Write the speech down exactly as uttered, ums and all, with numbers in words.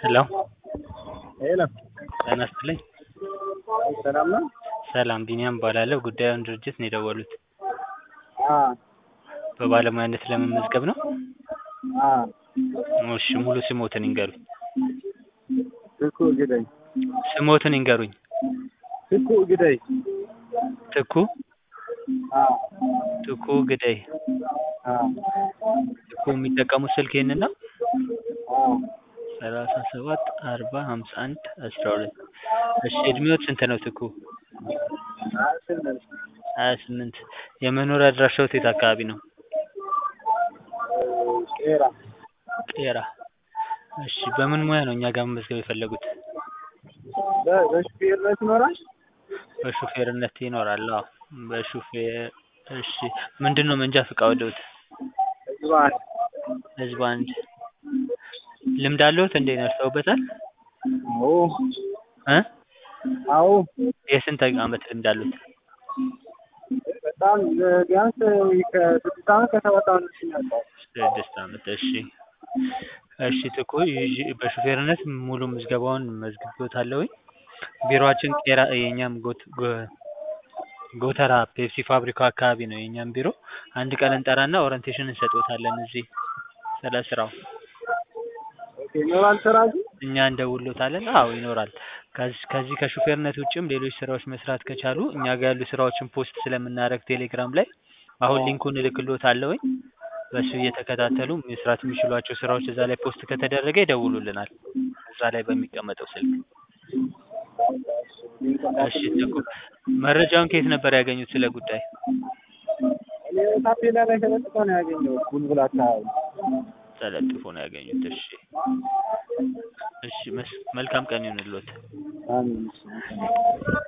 ሄሎ ሄሎ ጤና ይስጥልኝ። ሰላም ነው? ሰላም ቢኒያም እባላለሁ። ጉዳዩን ድርጅት ነው የደወሉት። አዎ በባለሙያነት ለመመዝገብ ነው? አዎ እሺ ሙሉ ስሞትን ይንገሩኝ? ትኩ ግደይ። ስሞትን ይንገሩኝ? ትኩ ግደይ። ትኩ አዎ ትኩ ግደይ። አዎ ትኩ የሚጠቀሙት ስልክ ይሄንን ነው? አዎ ሰላሳ ሰባት አርባ ሃምሳ አንድ አስራ ሁለት እሺ እድሜዎት ስንት ነው ትኩ? ሀያ ስምንት ሀያ ስምንት የመኖሪያ አድራሻዎት የት አካባቢ ነው? ቄራ ቄራ እሺ በምን ሙያ ነው እኛ ጋር መመዝገብ የፈለጉት? በ- በሹፌርነት ይኖራል? በሹፌርነት ይኖራል አዎ በሹፌር እሺ ምንድነው መንጃ ፈቃድዎት? ህዝብ አንድ ህዝብ አንድ ልምድ አለዎት እንዴ ነድተውበታል? አዎ እ አዎ የስንት አመት ልምድ አለዎት? በጣም ቢያንስ ከስድስት አመት ከሰባት አመት ይሆናል። ስድስት አመት እሺ እሺ ትኩ ይዤ በሹፌርነት ሙሉ ምዝገባውን መዝግቤዎታለሁኝ። ቢሮአችን ቄራ የኛም ጎት ጎ- ጎተራ ፔፕሲ ፋብሪካው አካባቢ ነው የኛም ቢሮ። አንድ ቀን እንጠራና ኦሪንቴሽን እንሰጥዎታለን እዚህ ስለ ስራው። ኦኬ ይኖራል ስራ እዚህ? እኛ እንደውልዎታለን አዎ ይኖራል። ከዚህ ከዚህ ከሹፌርነት ውጭም ሌሎች ስራዎች መስራት ከቻሉ እኛ ጋር ያሉ ስራዎችን ፖስት ስለምናደርግ ቴሌግራም ላይ አሁን ሊንኩን እልክልዎታለሁኝ። በሱ እየተከታተሉ መስራት የሚችሏቸው ስራዎች እዛ ላይ ፖስት ከተደረገ ይደውሉልናል እዛ ላይ በሚቀመጠው ስልክ። እሺ ትኩ መረጃውን ከየት ነበር ያገኙት ስለ ጉዳይ? እኔ ታፔላ ላይ ተለጥፎ ነው ያገኘሁት ቡልቡል አካባቢ። ተለጥፎ ነው ያገኙት እሺ እሺ መስ- መልካም ቀን ይሁንልዎት። አሜን።